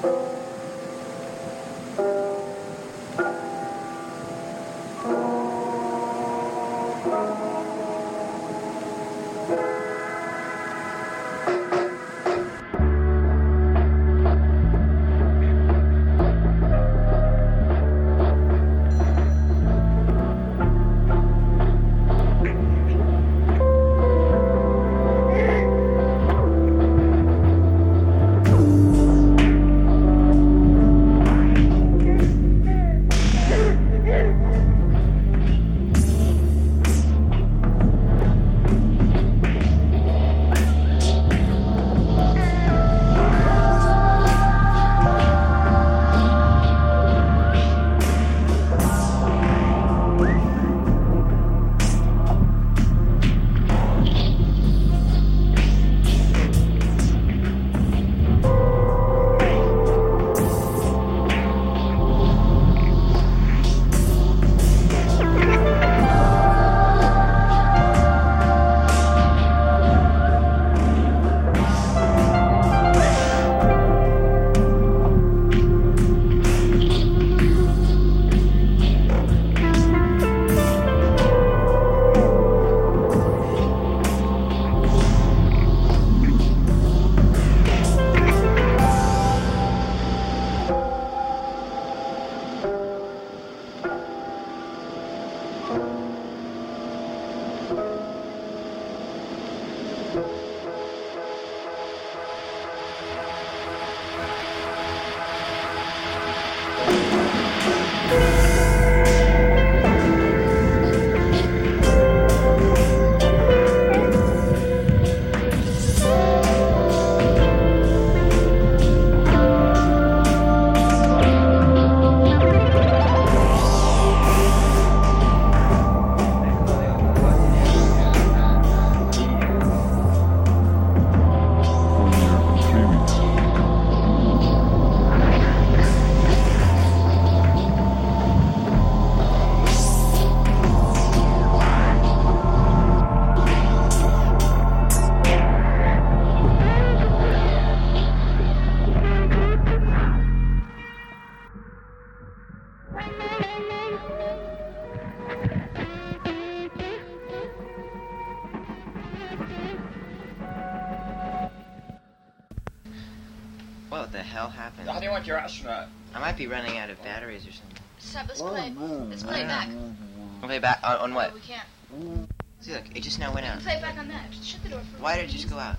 What the hell happened? How do you want your astronaut? I might be running out of batteries or something. Seb, let's play. Let's play back. Play back on what? No, we can't. See, look, it just now went out. Play back on that. Just shut the door for Why did it just go out?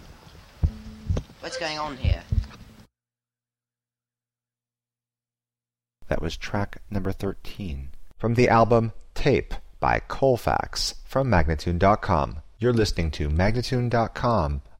What's going on here? That was track number 13 from the album Tape by Colfax from Magnatune.com. You're listening to Magnatune.com